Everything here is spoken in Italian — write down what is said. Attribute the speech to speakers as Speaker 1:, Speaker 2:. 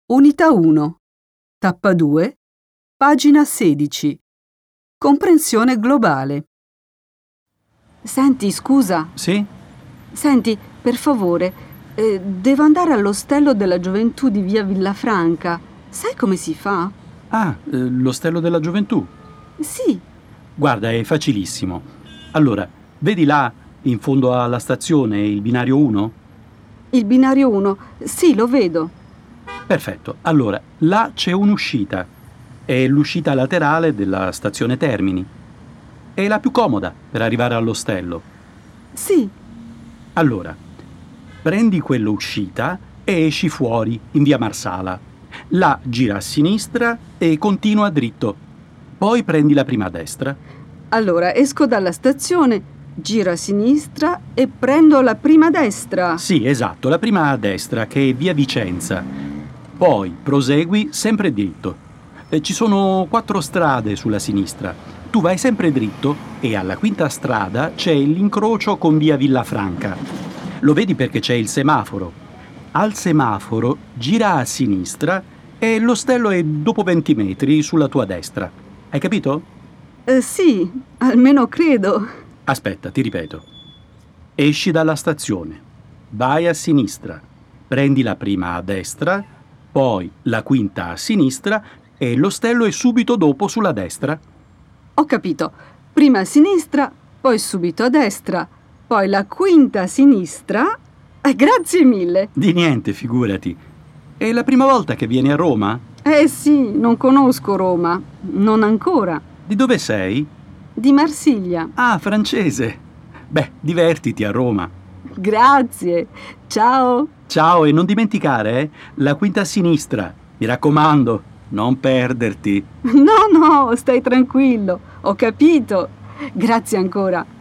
Speaker 1: Unità 1, tappa 2, pagina 16. Comprensione globale. Senti, scusa.
Speaker 2: Sì?
Speaker 1: Senti, per favore, devo andare all'Ostello della Gioventù di via Villafranca. Sai come si fa?
Speaker 2: L'Ostello della Gioventù.
Speaker 1: Sì.
Speaker 2: Guarda, è facilissimo. Allora, vedi là, in fondo alla stazione, il binario 1?
Speaker 1: Il binario 1. Sì, lo vedo.
Speaker 2: Perfetto. Allora, là c'è un'uscita. È l'uscita laterale della stazione Termini. È la più comoda per arrivare all'ostello.
Speaker 1: Sì.
Speaker 2: Allora, prendi quell'uscita e esci fuori, in via Marsala. Là gira a sinistra e continua dritto. Poi prendi la prima a destra.
Speaker 1: Allora, esco dalla stazione, giro a sinistra e prendo la prima a destra.
Speaker 2: Sì, esatto, la prima a destra, che è via Vicenza. Poi prosegui sempre dritto. Ci sono 4 strade sulla sinistra. Tu vai sempre dritto e alla quinta strada c'è l'incrocio con via Villafranca. Lo vedi perché c'è il semaforo. Al semaforo gira a sinistra e l'ostello è dopo 20 metri sulla tua destra. Hai capito?
Speaker 1: Sì, almeno credo.
Speaker 2: Aspetta, ti ripeto. Esci dalla stazione, vai a sinistra, prendi la prima a destra, poi la quinta a sinistra e l'ostello è subito dopo sulla destra.
Speaker 1: Ho capito. Prima a sinistra, poi subito a destra, poi la quinta a sinistra. Grazie mille.
Speaker 2: Di niente, figurati. È la prima volta che vieni a Roma?
Speaker 1: Sì, non conosco Roma. Non ancora.
Speaker 2: Di dove sei?
Speaker 1: Di Marsiglia.
Speaker 2: Ah, francese. Beh, divertiti a Roma.
Speaker 1: Grazie. Ciao.
Speaker 2: Ciao, e non dimenticare, la quinta a sinistra. Mi raccomando, non perderti.
Speaker 1: No, stai tranquillo. Ho capito. Grazie ancora.